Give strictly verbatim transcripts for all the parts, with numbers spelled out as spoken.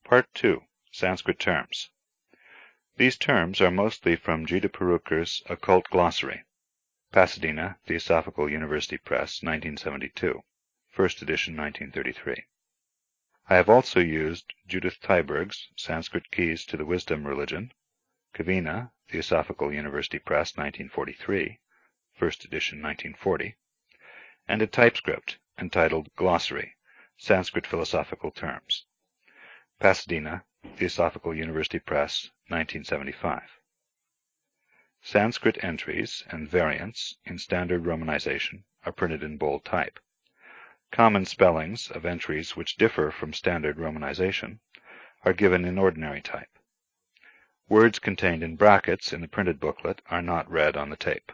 Part two. Sanskrit Terms. These terms are mostly from G. de Perrucker's Occult Glossary, Pasadena, Theosophical University Press, nineteen seventy-two, first edition nineteen thirty-three. I have also used Judith Tyberg's Sanskrit Keys to the Wisdom Religion, Kavina, Theosophical University Press, nineteen forty-three, first edition nineteen forty, and a typescript entitled Glossary, Sanskrit Philosophical Terms, Pasadena, Theosophical University Press, nineteen seventy-five. Sanskrit entries and variants in standard romanization are printed in bold type. Common spellings of entries which differ from standard romanization are given in ordinary type. Words contained in brackets in the printed booklet are not read on the tape.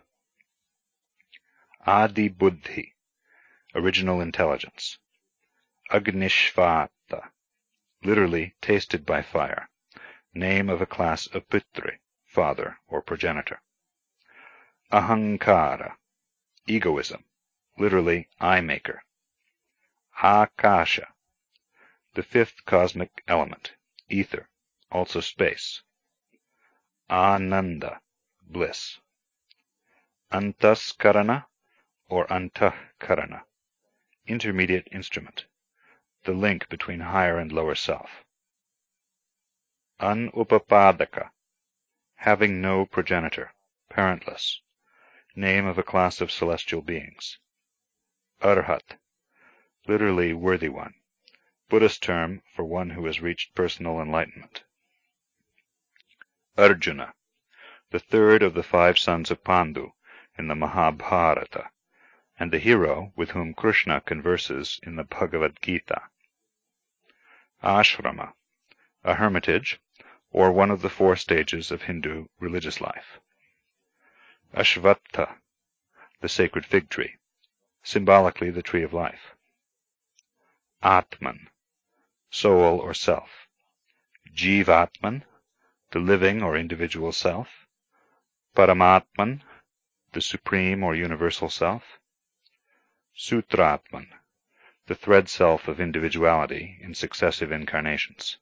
Adi Buddhi, original intelligence. Agnishvata, literally tasted by fire, name of a class of Pitri, father or progenitor. Ahankara, egoism, literally eye-maker. Akasha, the fifth cosmic element, ether, also space. Ananda, bliss. Antaskarana or Antahkarana, intermediate instrument, the link between higher and lower self. Anupapadaka, having no progenitor, parentless, name of a class of celestial beings. Arhat, literally worthy one, Buddhist term for one who has reached personal enlightenment. Arjuna, the third of the five sons of Pandu in the Mahabharata, and the hero with whom Krishna converses in the Bhagavad Gita. Ashrama, a hermitage, or one of the four stages of Hindu religious life. Ashvattha, the sacred fig tree, symbolically the tree of life. Atman, soul or self. Jivatman, the living or individual self. Paramatman, the supreme or universal self. Sutratman, the thread self of individuality in successive incarnations.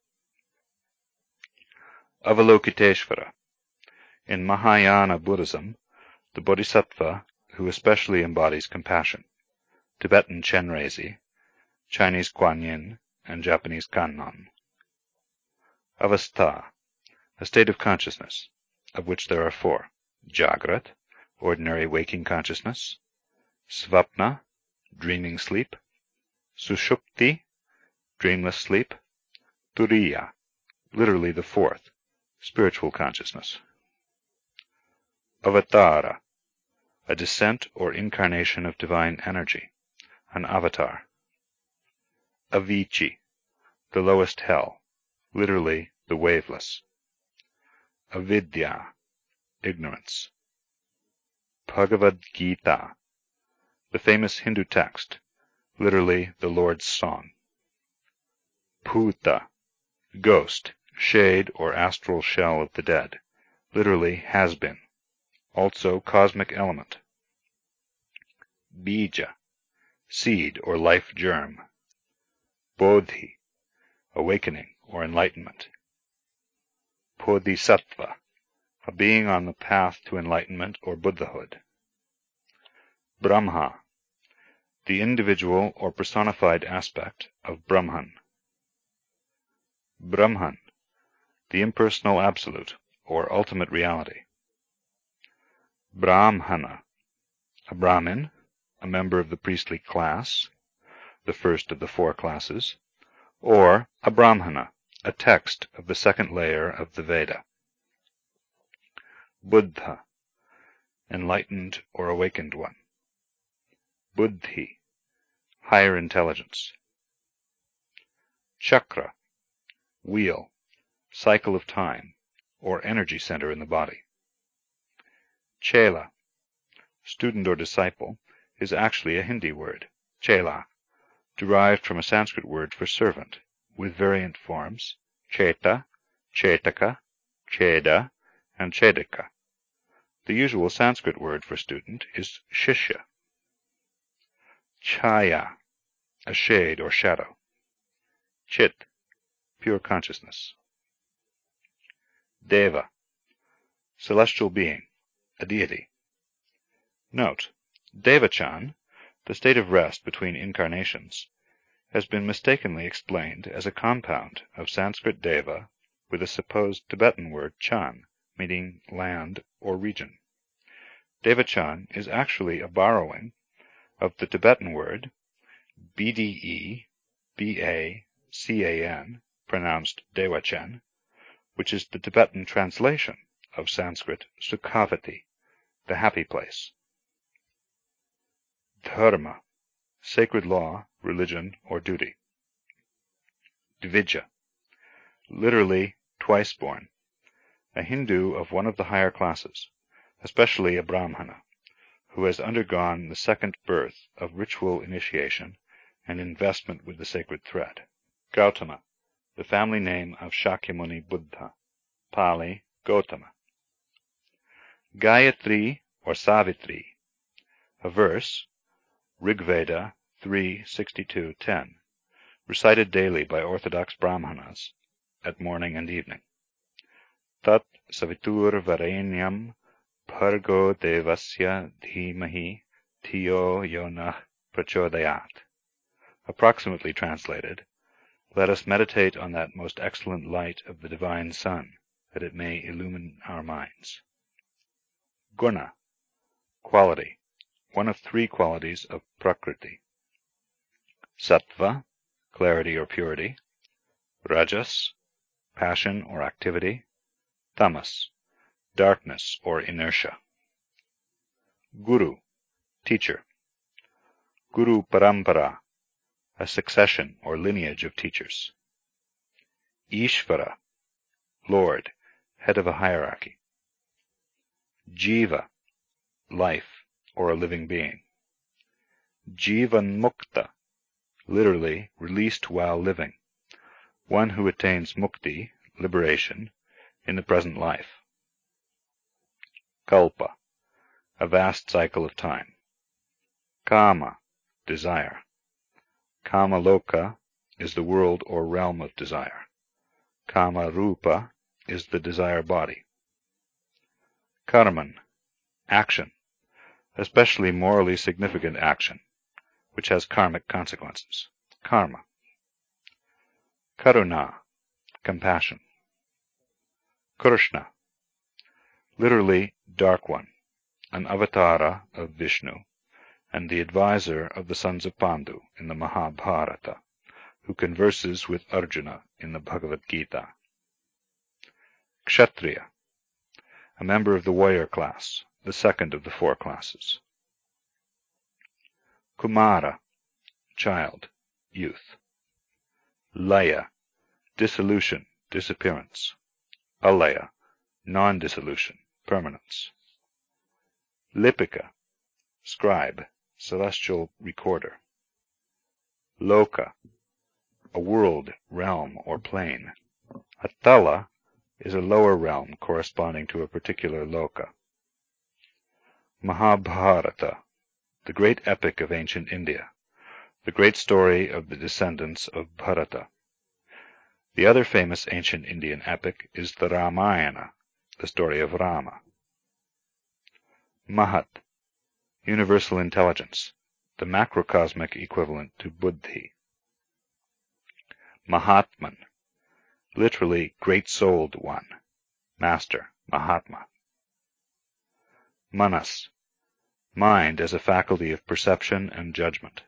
Avalokiteshvara, in Mahayana Buddhism, the bodhisattva who especially embodies compassion, Tibetan Chenrezig, Chinese Kuan Yin, and Japanese Kannon. Avastha, a state of consciousness, of which there are four: Jagrat, ordinary waking consciousness; Svapna, dreaming sleep; Sushupti, dreamless sleep; Turiya, literally the fourth, spiritual consciousness. Avatara, a descent or incarnation of divine energy, an avatar. Avicii, the lowest hell, literally the waveless. Avidya, ignorance. Bhagavad Gita, the famous Hindu text, literally the Lord's song. Bhuta, ghost, shade or astral shell of the dead, literally has been, also cosmic element. Bija, seed or life germ. Bodhi, awakening or enlightenment. Bodhisattva, a being on the path to enlightenment or Buddhahood. Brahma, the individual or personified aspect of Brahman. Brahman, the impersonal absolute or ultimate reality. Brahmana, a Brahmin, a member of the priestly class, the first of the four classes, or a Brahmana, a text of the second layer of the Veda. Buddha, enlightened or awakened one. Buddhi, higher intelligence. Chakra, wheel, cycle of time, or energy center in the body. Chela, student or disciple, is actually a Hindi word, chela, derived from a Sanskrit word for servant, with variant forms cheta, chetaka, cheda, and chedika. The usual Sanskrit word for student is shishya. Chaya, a shade or shadow. Chit, pure consciousness. Deva, celestial being, a deity. Note: Devachan, the state of rest between incarnations, has been mistakenly explained as a compound of Sanskrit deva with a supposed Tibetan word chan, meaning land or region. Devachan is actually a borrowing of the Tibetan word B D E B A C A N, pronounced Dewachen, which is the Tibetan translation of Sanskrit Sukhavati, the happy place. Dharma, sacred law, religion, or duty. Dvija, literally twice born, a Hindu of one of the higher classes, especially a Brahmana, who has undergone the second birth of ritual initiation and investment with the sacred thread. Gautama, the family name of Shakyamuni Buddha, Pali, Gautama. Gayatri or Savitri, a verse, Rigveda three sixty-two ten, recited daily by Orthodox Brahmanas at morning and evening. Tat Savitur Varenyam Bhargo Devasya Dhimahi Tiyo Yonah Prachodayat. Approximately translated, let us meditate on that most excellent light of the divine sun, that it may illumine our minds. Guna, quality, one of three qualities of Prakriti. Sattva, clarity or purity. Rajas, passion or activity. Tamas, darkness or inertia. Guru, teacher. Guru Parampara, a succession or lineage of teachers. Ishvara, Lord, head of a hierarchy. Jiva, life or a living being. Jivanmukta, literally released while living, one who attains mukti, liberation, in the present life. Kalpa, a vast cycle of time. Kama, desire. Kama Loka is the world or realm of desire. Kama Rupa is the desire body. Karman, action, especially morally significant action, which has karmic consequences. Karma. Karuna, compassion. Krishna, literally Dark One, an avatara of Vishnu, and the advisor of the sons of Pandu in the Mahabharata, who converses with Arjuna in the Bhagavad Gita. Kshatriya, a member of the warrior class, the second of the four classes. Kumara, child, youth. Laya, dissolution, disappearance. Alaya, non-dissolution, permanence. Lipika, scribe, celestial recorder. Loka, a world, realm, or plane. A tala is a lower realm corresponding to a particular loka. Mahabharata, the great epic of ancient India, the great story of the descendants of Bharata. The other famous ancient Indian epic is the Ramayana, the story of Rama. Mahat, universal intelligence, the macrocosmic equivalent to Buddhi. Mahatman, literally great-souled one, master, Mahatma. Manas, mind as a faculty of perception and judgment.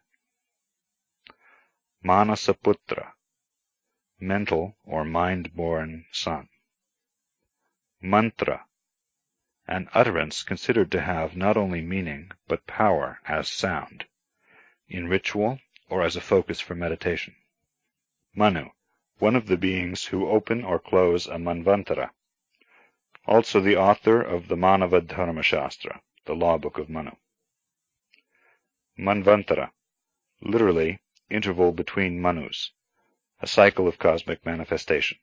Manasaputra, mental or mind-born son. Mantra, an utterance considered to have not only meaning but power as sound, in ritual or as a focus for meditation. Manu, one of the beings who open or close a manvantara, also the author of the Manava Dharma Shastra, the law book of Manu. Manvantara, literally interval between manus, a cycle of cosmic manifestation.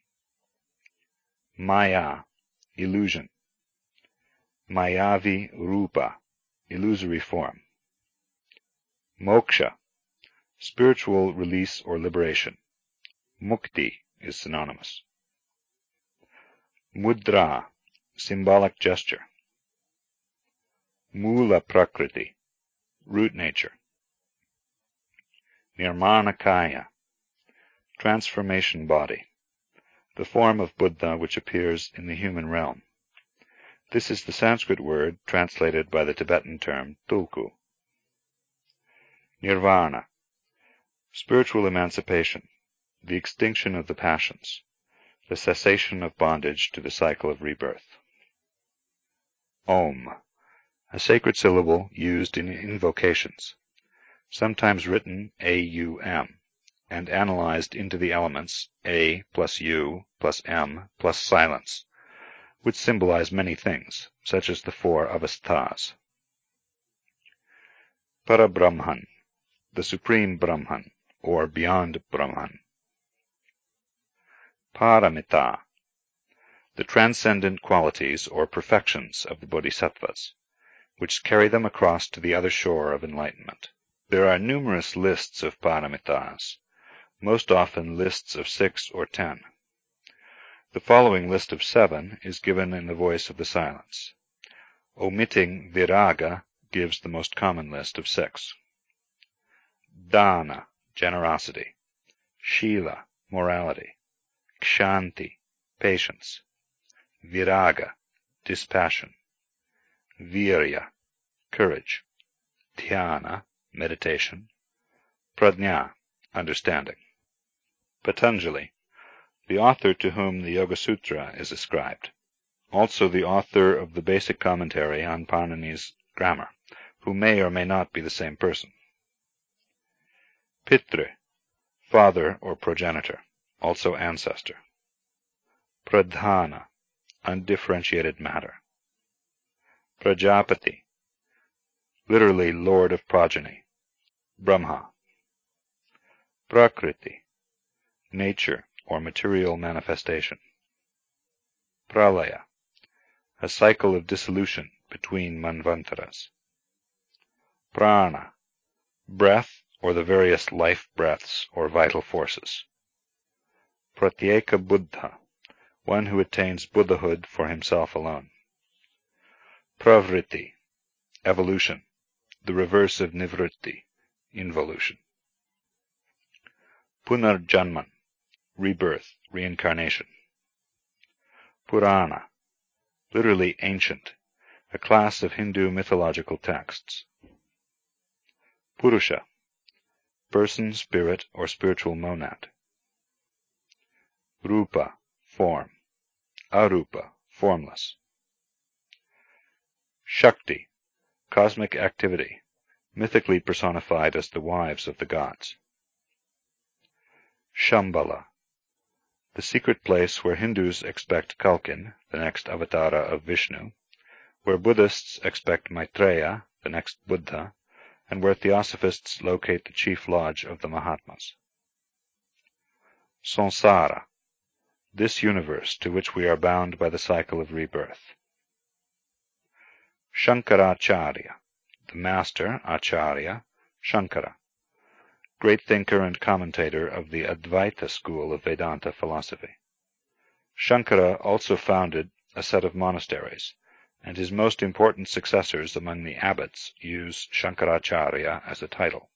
Maya, illusion. Mayavi Rupa, illusory form. Moksha, spiritual release or liberation. Mukti, is synonymous. Mudra, symbolic gesture. Mula prakriti, root nature. Nirmanakaya, transformation body, the form of Buddha which appears in the human realm. This is the Sanskrit word translated by the Tibetan term tulku. Nirvana, spiritual emancipation, the extinction of the passions, the cessation of bondage to the cycle of rebirth. Om, a sacred syllable used in invocations, sometimes written A U M, and analyzed into the elements A plus U plus M plus silence, which symbolize many things, such as the four avasthas. Parabrahman, the supreme Brahman, or beyond Brahman. Paramita, the transcendent qualities or perfections of the bodhisattvas, which carry them across to the other shore of enlightenment. There are numerous lists of paramitas, most often lists of six or ten. The following list of seven is given in the voice of the silence. Omitting viraga gives the most common list of six. Dana, generosity. Shila, morality. Kshanti, patience. Viraga, dispassion. Virya, courage. Dhyana, meditation. Prajna, understanding. Patanjali, the author to whom the Yoga Sutra is ascribed, also the author of the basic commentary on Panini's grammar, who may or may not be the same person. Pitru, father or progenitor, also ancestor. Pradhana, undifferentiated matter. Prajapati, literally lord of progeny, Brahma. Prakriti, nature or material manifestation. Pralaya, a cycle of dissolution between manvantaras. Prana, breath or the various life breaths or vital forces. Pratyeka Buddha, one who attains Buddhahood for himself alone. Pravritti, evolution, the reverse of nivritti, involution. Punarjanman, rebirth, reincarnation. Purana, literally ancient, a class of Hindu mythological texts. Purusha, person, spirit, or spiritual monad. Rupa, form. Arupa, formless. Shakti, cosmic activity, mythically personified as the wives of the gods. Shambhala, the secret place where Hindus expect Kalkin, the next avatara of Vishnu, where Buddhists expect Maitreya, the next Buddha, and where Theosophists locate the chief lodge of the Mahatmas. Samsara, this universe to which we are bound by the cycle of rebirth. Shankaracharya, the master, Acharya, Shankara, great thinker and commentator of the Advaita school of Vedanta philosophy. Shankara also founded a set of monasteries, and his most important successors among the abbots use Shankaracharya as a title.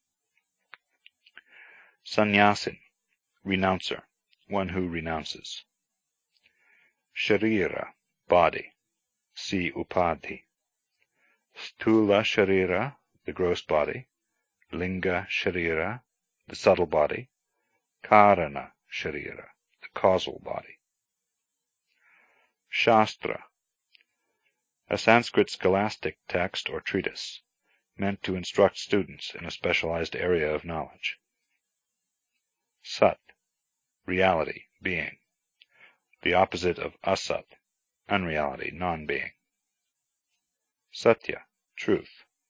Sannyasin, renouncer, one who renounces. Sharira, body. See Upadhi. Sthula Sharira, the gross body. Linga Sharira, the subtle body. Karana Sharira, the causal body. Shastra, a Sanskrit scholastic text or treatise, meant to instruct students in a specialized area of knowledge. Sat, reality, being, the opposite of asat, unreality, non-being. Satya, truth.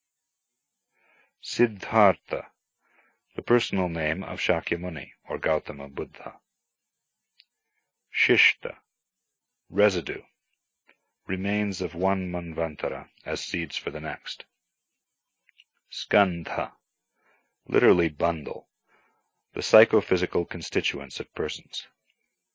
Siddhartha, the personal name of Shakyamuni or Gautama Buddha. Shishta, residue, remains of one manvantara as seeds for the next. Skandha, literally bundle, the psychophysical constituents of persons.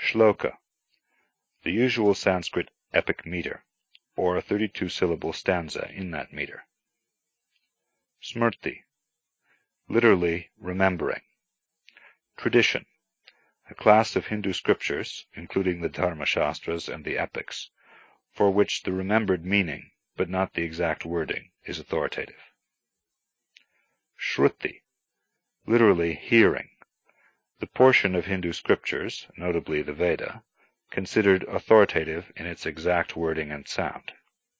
Shloka, the usual Sanskrit epic meter, or a thirty-two syllable stanza in that meter. Smrti, literally remembering. Tradition, a class of Hindu scriptures, including the Dharma-shastras and the epics, for which the remembered meaning, but not the exact wording, is authoritative. Shruti, literally hearing, the portion of Hindu scriptures, notably the Veda, considered authoritative in its exact wording and sound.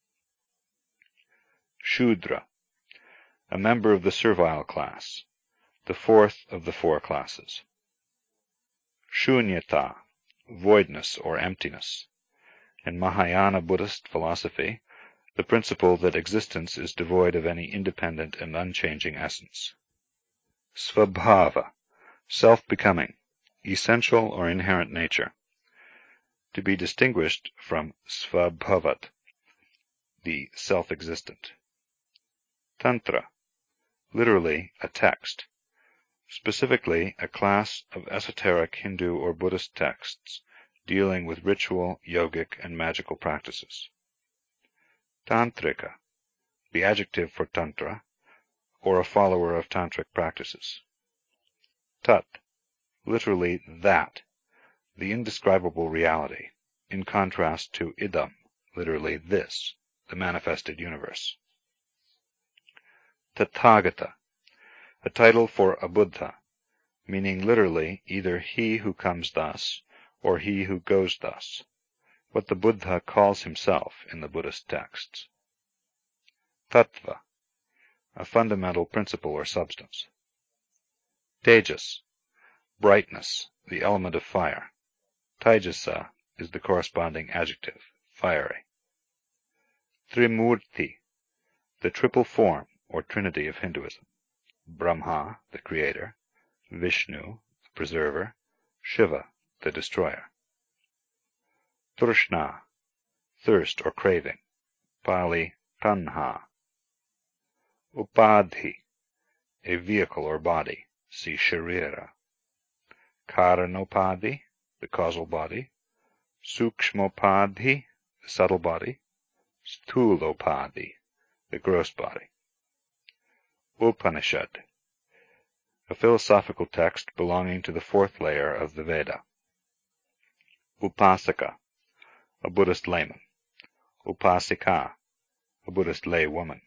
Shudra, a member of the servile class, the fourth of the four classes. Shunyata, voidness or emptiness. In Mahayana Buddhist philosophy, the principle that existence is devoid of any independent and unchanging essence. Svabhava, self-becoming, essential or inherent nature, to be distinguished from svabhavat, the self-existent. Tantra, literally a text, specifically a class of esoteric Hindu or Buddhist texts dealing with ritual, yogic, and magical practices. Tantrika, the adjective for tantra, or a follower of tantric practices. Tat, literally that, the indescribable reality, in contrast to idam, literally this, the manifested universe. Tathagata, a title for a Buddha, meaning literally either he who comes thus or he who goes thus, what the Buddha calls himself in the Buddhist texts. Tattva, a fundamental principle or substance. Tejas, brightness, the element of fire. Taijasa is the corresponding adjective, fiery. Trimurti, the triple form or trinity of Hinduism. Brahma, the creator, Vishnu, the preserver, Shiva, the destroyer. Trishna, thirst or craving. Pali, tanha. Upadhi, a vehicle or body. See sharira. Karanopadhi, the causal body. Sukshmopadhi, the subtle body. Sthulopadhi, the gross body. Upanishad, a philosophical text belonging to the fourth layer of the Veda. Upasaka, a Buddhist layman. Upasika, a Buddhist lay woman.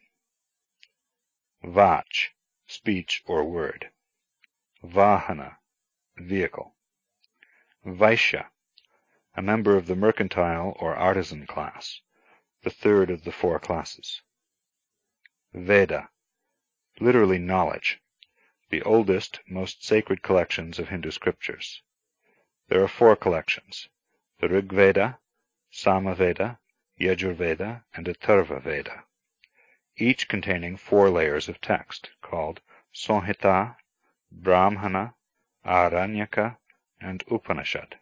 Vach, speech or word. Vahana, vehicle. Vaishya, a member of the mercantile or artisan class, the third of the four classes. Veda, literally knowledge, the oldest, most sacred collections of Hindu scriptures. There are four collections, the Rig Veda, Samaveda, Yajurveda, and Atharva Veda, each containing four layers of text, called Samhita, Brahmana, Aranyaka, and Upanishad.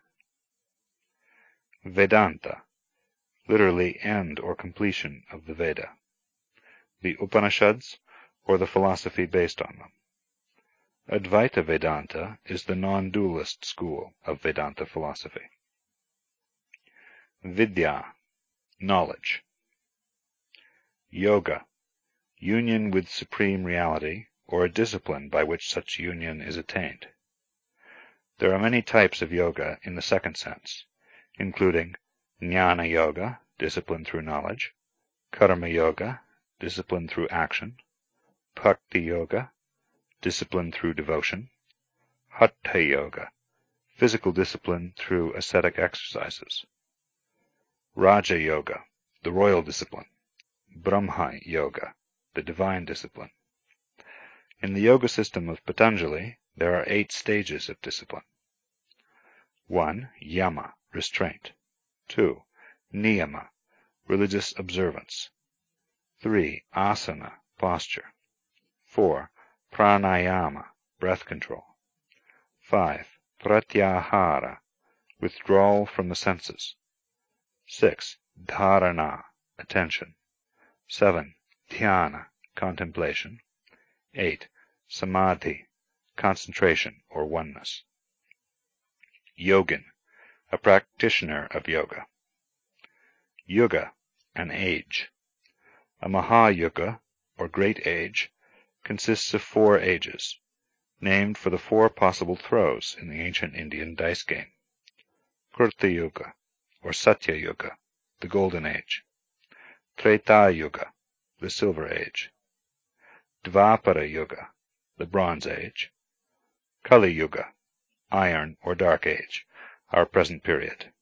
Vedanta, literally end or completion of the Veda. The Upanishads, or the philosophy based on them. Advaita Vedanta is the non-dualist school of Vedanta philosophy. Vidya, knowledge. Yoga, union with supreme reality, or a discipline by which such union is attained. There are many types of yoga in the second sense, including Jnana Yoga, discipline through knowledge, Karma Yoga, discipline through action, Bhakti Yoga, discipline through devotion, Hatha Yoga, physical discipline through ascetic exercises, Raja Yoga, the royal discipline, Brahma Yoga, the divine discipline. In the yoga system of Patanjali, there are eight stages of discipline. one. Yama, restraint. two. Niyama, religious observance. three. Asana, posture. four. Pranayama, breath control. five. Pratyahara, withdrawal from the senses. six. Dharana, attention. seven. Dhyana, contemplation. eight. Samadhi, concentration or oneness. Yogin, a practitioner of yoga. Yuga, an age. A Mahayuga, or Great Age, consists of four ages, named for the four possible throws in the ancient Indian dice game. Krita Yuga, or Satya Yuga, the Golden Age. Treta Yuga, the Silver Age. Dvapara Yuga, the Bronze Age. Kali Yuga, Iron or Dark Age, our present period.